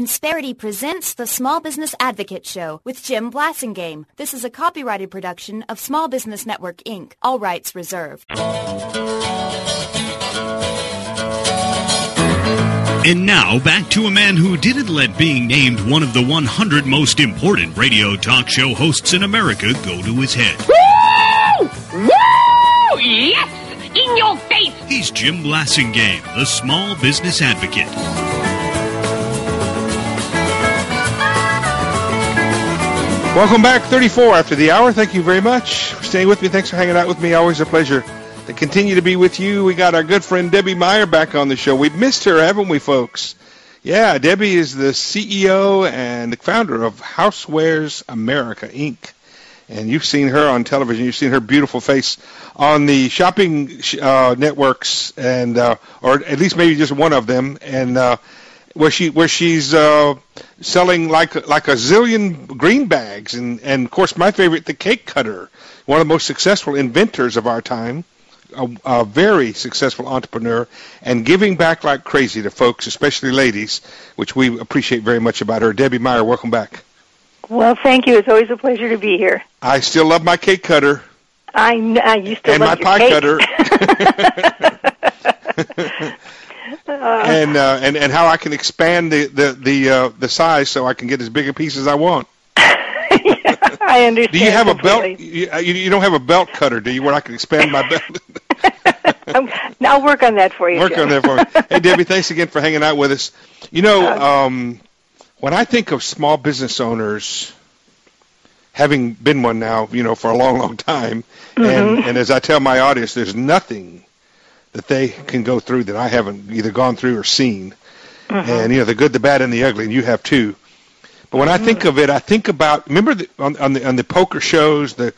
Insperity presents the Small Business Advocate Show with Jim Blasingame. This is a copyrighted production of Small Business Network, Inc. All rights reserved. And now, back to a man who didn't let being named one of the 100 most important radio talk show hosts in America go to his head. Woo! Woo! Yes! In your face! He's Jim Blasingame, the Small Business Advocate. Welcome back, 34 after the hour. Thank you very much for staying with me. Thanks for hanging out with me. Always a pleasure to continue to be with you. We got our good friend Debbie Meyer back on the show. We've missed her, haven't we, folks? Yeah, Debbie is the CEO and the founder of Housewares America, Inc. And you've seen her on television. You've seen her beautiful face on the shopping networks, and or at least maybe just one of them, and where she's selling like a zillion green bags, and of course my favorite, the cake cutter, one of the most successful inventors of our time, a very successful entrepreneur, and giving back like crazy to folks, especially ladies, which we appreciate very much about her. Debbie Meyer, welcome back. Well, thank you. It's always a pleasure to be here. I still love my cake cutter. You still and love my your pie cake. cutter. And how I can expand the size so I can get as big a piece as I want. Yeah, I understand. Do you have completely. a belt? You don't have a belt cutter, do you, where I can expand my belt? I'll work on that for you. Work on that for me. Hey, Debbie, thanks again for hanging out with us. You know, when I think of small business owners, having been one now, for a long, long time, and as I tell my audience, there's nothing that they can go through that I haven't either gone through or seen. And, the good, the bad, and the ugly, and you have too. But when I think of it, I think about, remember on the poker shows, the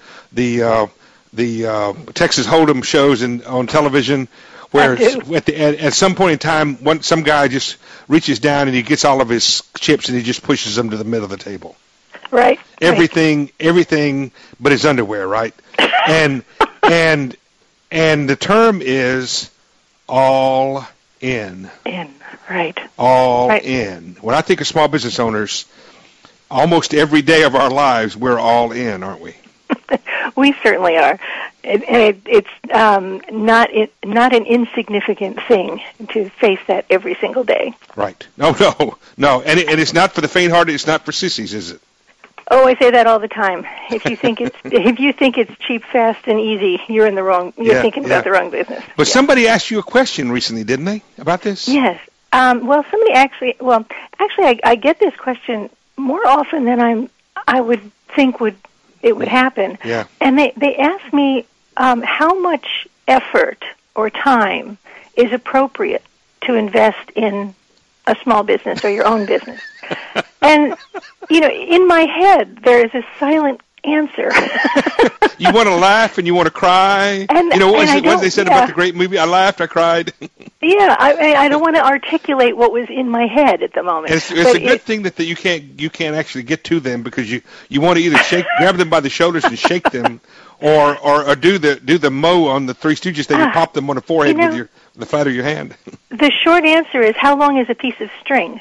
Texas Hold'em shows on television, where at some point in time, some guy just reaches down and he gets all of his chips and he just pushes them to the middle of the table. Right. Everything but his underwear, right? And the term is all in. Right. All in. When I think of small business owners, almost every day of our lives, we're all in, aren't we? We certainly are. It's not an insignificant thing to face that every single day. Right. No. And it's not for the faint-hearted. It's not for sissies, is it? Oh, I say that all the time. If you think it's cheap, fast, and easy, you're in the wrong. You're thinking about the wrong business. But somebody asked you a question recently, didn't they, about this? Yes. Well, somebody actually. Well, actually, I get this question more often than I would think it would happen. Yeah. And they ask me how much effort or time is appropriate to invest in a small business or your own business. And, in my head, there is a silent answer. You want to laugh and you want to cry. What did they said about the great movie? I laughed, I cried. Yeah, I don't want to articulate what was in my head at the moment. And it's a good thing that you can't actually get to them, because you want to either grab them by the shoulders and shake them, or do the Moe on the Three Stooges thing and pop them on the forehead with the flat of your hand. The short answer is, how long is a piece of string?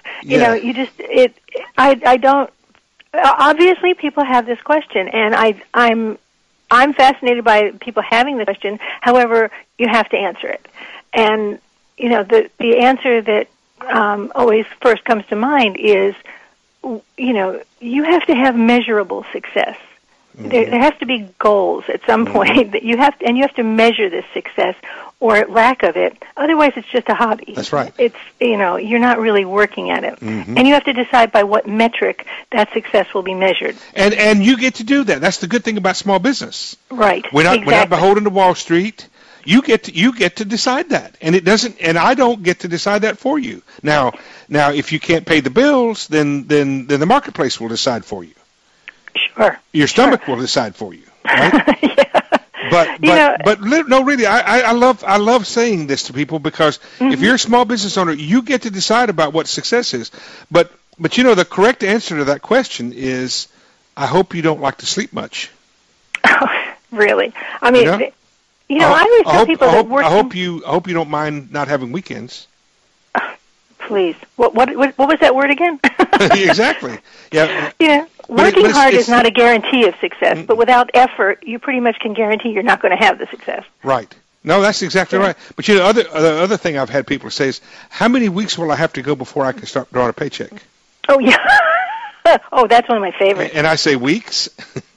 I don't. Obviously, people have this question, and I'm fascinated by people having the question. However, you have to answer it, and the answer that always first comes to mind is, you have to have measurable success. There has to be goals at some point that you have to measure this success or lack of it. Otherwise, it's just a hobby. That's right. It's you're not really working at it, and you have to decide by what metric that success will be measured. And you get to do that. That's the good thing about small business. Right. We're not beholden to Wall Street. You get to decide that, and it doesn't. And I don't get to decide that for you. Now, if you can't pay the bills, then the marketplace will decide for you. Sure. Your stomach will decide for you, right? Yeah. But no, really, I love saying this to people, because if you're a small business owner, you get to decide about what success is. But the correct answer to that question is, I hope you don't like to sleep much. Oh, really? I mean, I always tell people that working. I hope you don't mind not having weekends. Please. What was that word again? Exactly. Yeah. Yeah. Working hard is not a guarantee of success, but without effort, you pretty much can guarantee you're not going to have the success. Right. No, that's exactly right. But the other thing I've had people say is, how many weeks will I have to go before I can start drawing a paycheck? Oh, yeah. Oh, that's one of my favorites. And I say weeks.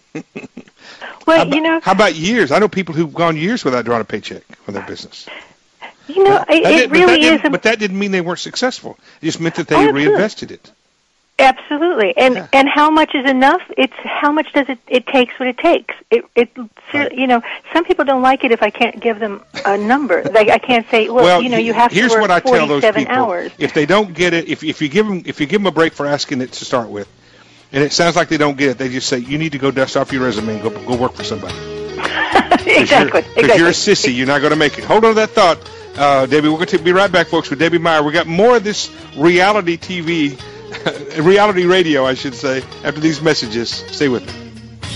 Well, how about years? I know people who've gone years without drawing a paycheck for their business. It really is. But that didn't mean they weren't successcul. It just meant that they reinvested it. Absolutely. And how much is enough? It's how much does it takes what it takes. Some people don't like it if I can't give them a number. Like I can't say, you have to work 47 hours. If they don't get it, if you give them a break for asking it to start with, and it sounds like they don't get it, they just say, you need to go dust off your resume and go work for somebody. Exactly. Because you're a sissy. You're not going to make it. Hold on to that thought, Debbie. We're going to be right back, folks, with Debbie Meyer. We got more of this reality TV, reality radio, I should say, after these messages. Stay with me.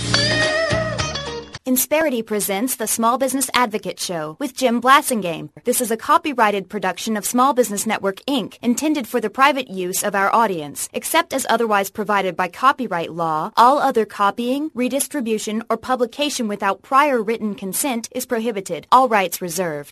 Insperity presents the Small Business Advocate Show with Jim Blasingame. This is a copyrighted production of Small Business Network, Inc., intended for the private use of our audience. Except as otherwise provided by copyright law, all other copying, redistribution, or publication without prior written consent is prohibited. All rights reserved.